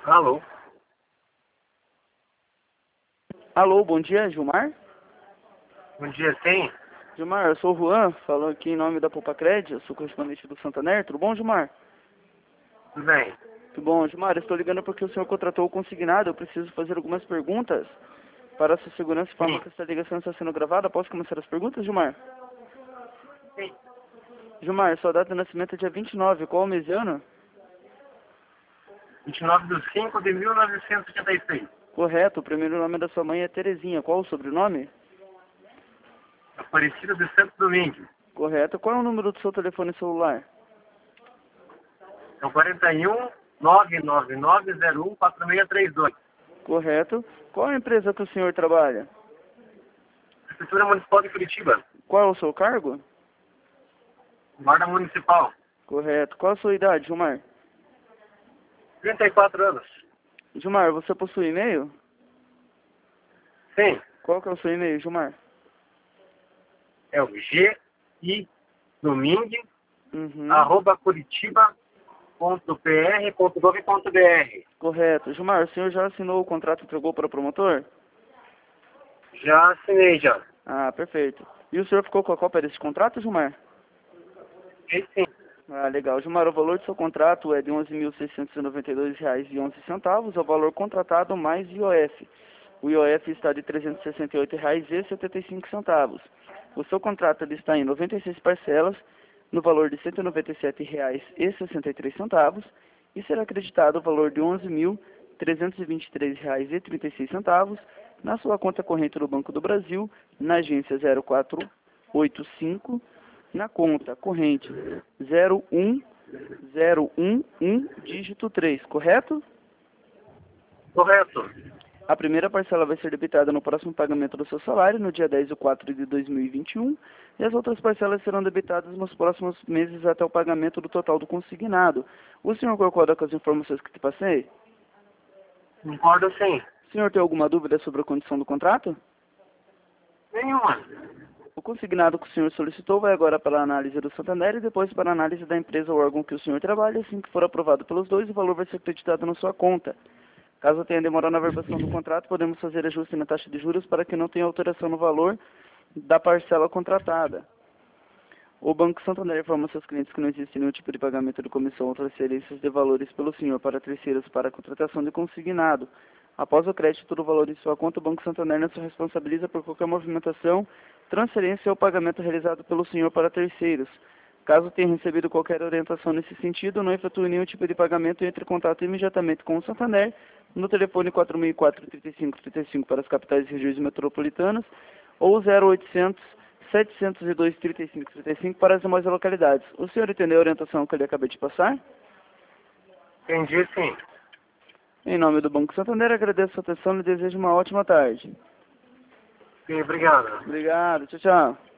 Alô? Alô, bom dia, Gilmar? Bom dia, sim? Gilmar, eu sou o Juan, falando aqui em nome da Popacred, eu sou correspondente do Santander, tudo bom, Gilmar? Tudo bem. Tudo bom, Gilmar, eu estou ligando porque o senhor contratou o consignado, eu preciso fazer algumas perguntas para a sua segurança e forma Sim. que essa ligação está sendo gravada. Posso começar as perguntas, Gilmar? Sim. Gilmar, sua data de nascimento é dia 29, qual o mês e ano? 29/5/1986. Correto, o primeiro nome da sua mãe é Terezinha, qual o sobrenome? Aparecida de Santo Domingo. Correto, qual é o número do seu telefone celular? É o 41-99901-4632. Correto, qual é a empresa que o senhor trabalha? Prefeitura Municipal de Curitiba. Qual é o seu cargo? Guarda Municipal. Correto, qual a sua idade, Gilmar? 34 anos. Gilmar, você possui e-mail? Sim. Qual que é o seu e-mail, Gilmar? É o gidomingue, Uhum. @curitiba.pr.gov.br. Correto. Gilmar, o senhor já assinou o contrato e entregou para o promotor? Já assinei já. Ah, perfeito. E o senhor ficou com a cópia desse contrato, Gilmar? E sim. Ah, legal. Gilmar, o valor do seu contrato é de R$ 11.692,11. É o valor contratado mais IOF. O IOF está de R$ 368,75. O seu contrato ele está em 96 parcelas, no valor de R$ 197,63, e será acreditado o valor de R$ 11.323,36 na sua conta corrente do Banco do Brasil, na agência 0485, na conta corrente 01011, dígito 3, correto? Correto. A primeira parcela vai ser debitada no próximo pagamento do seu salário, no dia 10/4/2021, e as outras parcelas serão debitadas nos próximos meses até o pagamento do total do consignado. O senhor concorda com as informações que te passei? Concordo sim. O senhor tem alguma dúvida sobre a condição do contrato? Nenhuma. O consignado que o senhor solicitou vai agora para a análise do Santander e depois para a análise da empresa ou órgão que o senhor trabalha. Assim que for aprovado pelos dois, o valor vai ser acreditado na sua conta. Caso tenha demora na verbação do contrato, podemos fazer ajuste na taxa de juros para que não tenha alteração no valor da parcela contratada. O Banco Santander informa seus clientes que não existe nenhum tipo de pagamento de comissão ou transferências de valores pelo senhor para terceiros para a contratação de consignado. Após o crédito do valor em sua conta, o Banco Santander não se responsabiliza por qualquer movimentação, transferência ou pagamento realizado pelo senhor para terceiros. Caso tenha recebido qualquer orientação nesse sentido, não efetue nenhum tipo de pagamento e entre em contato imediatamente com o Santander no telefone 4004-3535 para as capitais e regiões metropolitanas ou 0800 702 3535 para as demais localidades. O senhor entendeu a orientação que eu lhe acabei de passar? Entendi sim. Em nome do Banco Santander, agradeço a sua atenção e desejo uma ótima tarde. Sim, obrigado. Obrigado, tchau, tchau.